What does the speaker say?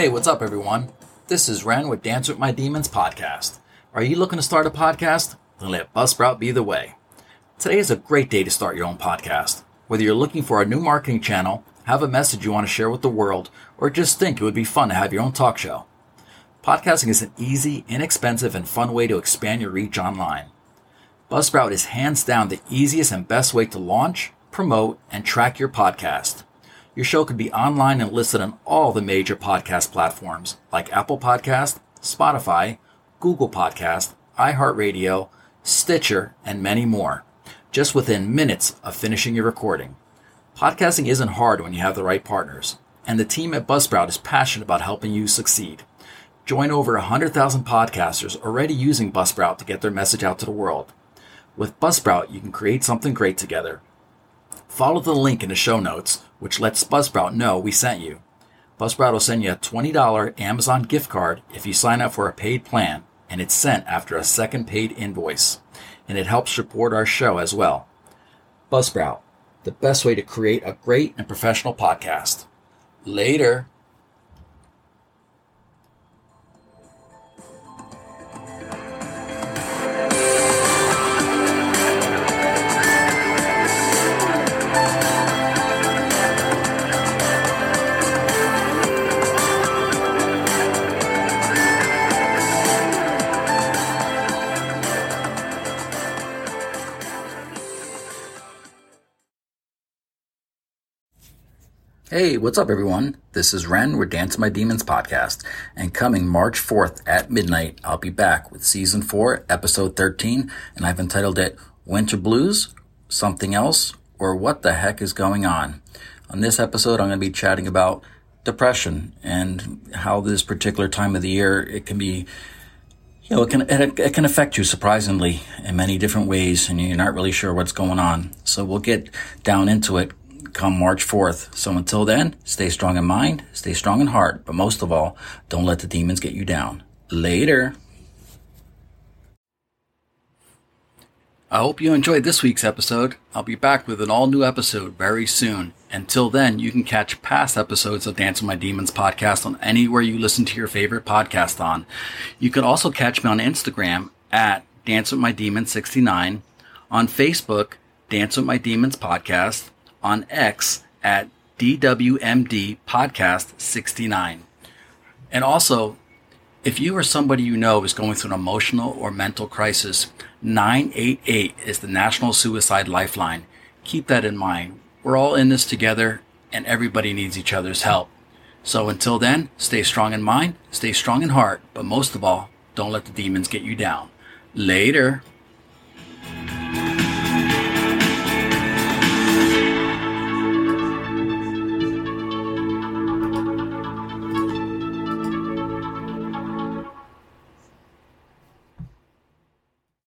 Hey, what's up, everyone? This is Ren with Dance with My Demons podcast. Are you looking to start a podcast? Then let Buzzsprout be the way. Today is a great day to start your own podcast. Whether you're looking for a new marketing channel, have a message you want to share with the world, or just think it would be fun to have your own talk show. Podcasting is an easy, inexpensive, and fun way to expand your reach online. Buzzsprout is hands down the easiest and best way to launch, promote, and track your podcast. Your show could be online and listed on all the major podcast platforms like Apple Podcast, Spotify, Google Podcast, iHeartRadio, Stitcher, and many more, just within minutes of finishing your recording. Podcasting isn't hard when you have the right partners, and the team at Buzzsprout is passionate about helping you succeed. Join over 100,000 podcasters already using Buzzsprout to get their message out to the world. With Buzzsprout, you can create something great together. Follow the link in the show notes, which lets Buzzsprout know we sent you. Buzzsprout will send you a $20 Amazon gift card if you sign up for a paid plan, and it's sent after a second paid invoice. And it helps support our show as well. Buzzsprout, the best way to create a great and professional podcast. Later. Hey, what's up, everyone? This is Ren with Dance with My Demons podcast, and coming March 4th at midnight, I'll be back with Season 4, Episode 13, and I've entitled it Winter Blues, Something Else, or What the Heck is Going On? On this episode, I'm going to be chatting about depression and how this particular time of the year, it can be, it can affect you surprisingly in many different ways, and you're not really sure what's going on. So we'll get down into it come March 4th. So until then, stay strong in mind, stay strong in heart, but most of all, don't let the demons get you down. Later. I hope you enjoyed this week's episode. I'll be back with an all-new episode very soon. Until then, you can catch past episodes of Dance with My Demons podcast on anywhere you listen to your favorite podcast on. You can also catch me on Instagram at Dance with My Demons 69, on Facebook, Dance with My Demons podcast, on X at DWMD Podcast 69. And also, if you or somebody you know is going through an emotional or mental crisis, 988 is the National Suicide Lifeline. Keep that in mind. We're all in this together, and everybody needs each other's help. So until then, stay strong in mind, stay strong in heart, but most of all, don't let the demons get you down. Later.